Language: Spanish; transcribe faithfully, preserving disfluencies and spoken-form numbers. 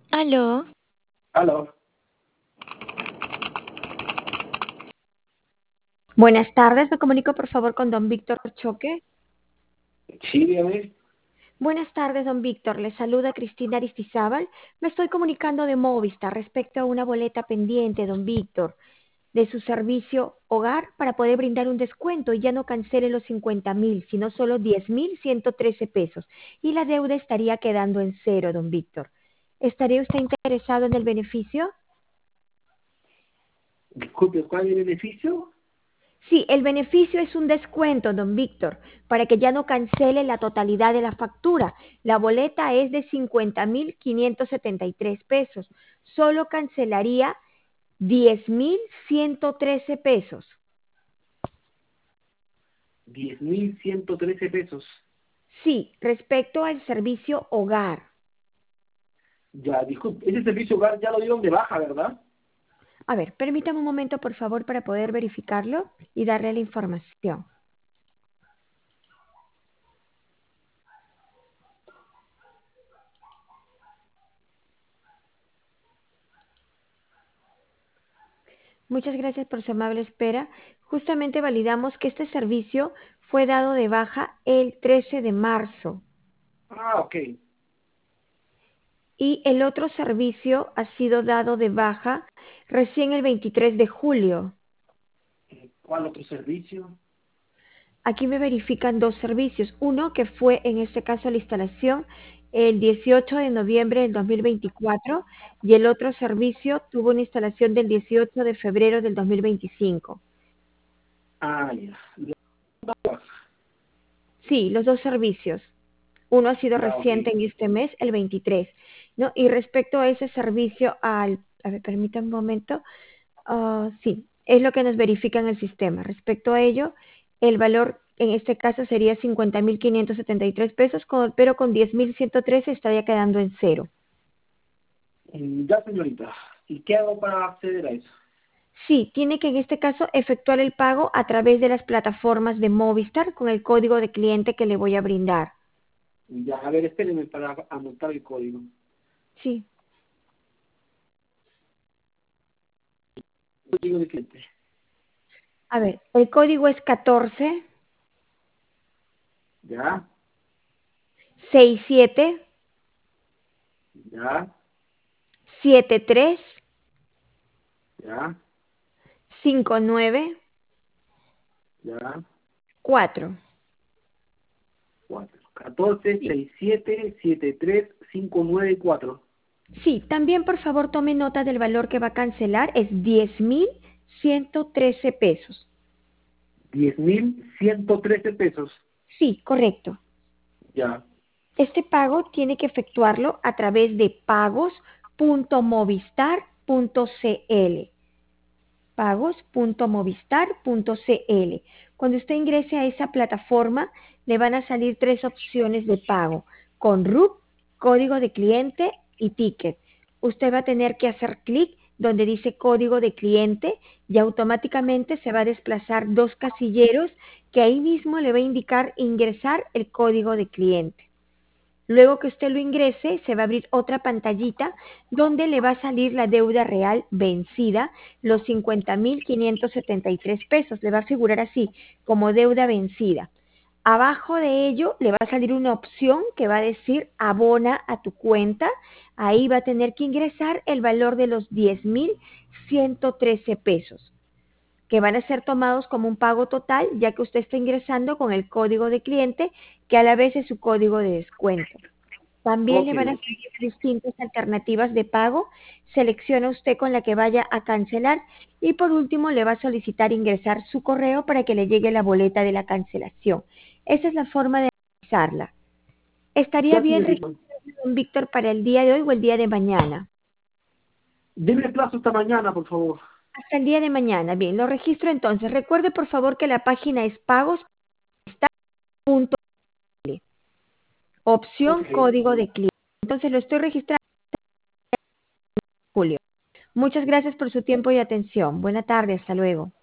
Aló, Aló. Buenas tardes, me comunico por favor con don Víctor Choque. Sí, dígame. Buenas tardes, don Víctor, le saluda Cristina Aristizábal. Me estoy comunicando de Movistar respecto a una boleta pendiente, don Víctor, de su servicio hogar para poder brindar un descuento y ya no cancele los cincuenta mil, sino solo diez mil ciento trece pesos. Y la deuda estaría quedando en cero, don Víctor. ¿Estaría usted interesado en el beneficio? Disculpe, ¿cuál es el beneficio? Sí, el beneficio es un descuento, don Víctor, para que ya no cancele la totalidad de la factura. La boleta es de cincuenta mil quinientos setenta y tres pesos. Solo cancelaría diez mil ciento trece pesos. Diez mil ciento trece pesos. Sí, respecto al servicio hogar. Ya, disculpe, ese servicio hogar ya lo dieron de baja, ¿verdad? A ver, permítame un momento, por favor, para poder verificarlo y darle la información. Muchas gracias por su amable espera. Justamente validamos que este servicio fue dado de baja el trece de marzo Ah, ok. y el otro servicio ha sido dado de baja recién el veintitrés de julio. ¿Cuál otro servicio? Aquí me verifican dos servicios. Uno que fue en este caso la instalación el dieciocho de noviembre del dos mil veinticuatro y el otro servicio tuvo una instalación del dieciocho de febrero del dos mil veinticinco. Ah, ya. Sí, los dos servicios. Uno ha sido Ya, ok. reciente en este mes, el veintitrés, ¿no? Y respecto a ese servicio, al, a ver, permítame un momento, ah, sí, es lo que nos verifica en el sistema. Respecto a ello, el valor en este caso sería cincuenta mil quinientos setenta y tres pesos, con- pero con diez mil ciento trece estaría quedando en cero. Mm, Ya, señorita. ¿Y qué hago para acceder a eso? Sí, tiene que en este caso efectuar el pago a través de las plataformas de Movistar con el código de cliente que le voy a brindar. Ya, a ver, espérenme para anotar el código. Sí, Código de cliente. a ver, el código es catorce Ya, sesenta y siete ya, setenta y tres ya, cincuenta y nueve ya. cuatro. Cuatro. Catorce, Sí. seis, siete, siete, tres, cinco, nueve, cuatro. Sí, también por favor tome nota del valor que va a cancelar, es diez mil ciento trece pesos. Diez mil ciento trece pesos. Sí, correcto. Ya. Este pago tiene que efectuarlo a través de pagos punto movistar punto cl. pagos punto movistar punto cl. Cuando usted ingrese a esa plataforma, le van a salir tres opciones de pago, con R U P, código de cliente y ticket. Usted va a tener que hacer clic donde dice código de cliente y automáticamente se va a desplazar dos casilleros que ahí mismo le va a indicar ingresar el código de cliente. Luego que usted lo ingrese, se va a abrir otra pantallita donde le va a salir la deuda real vencida, los cincuenta mil quinientos setenta y tres pesos. Le va a figurar así, como deuda vencida. Abajo de ello le va a salir una opción que va a decir abona a tu cuenta. Ahí va a tener que ingresar el valor de los diez mil ciento trece pesos, que van a ser tomados como un pago total, ya que usted está ingresando con el código de cliente, que a la vez es su código de descuento. También Ok. le van a salir distintas alternativas de pago. Selecciona usted con la que vaya a cancelar y por último le va a solicitar ingresar su correo para que le llegue la boleta de la cancelación. Esa es la forma de realizarla. ¿Estaría Ya, bien señorita. registrarse, don Víctor, para el día de hoy o el día de mañana? Deme plazo esta mañana, por favor. Hasta el día de mañana. Bien, lo registro entonces. Recuerde por favor que la página es pagos punto cl. Opción Ok. código de cliente. Entonces lo estoy registrando, Julio. Muchas gracias por su tiempo y atención. Buena tarde, hasta luego.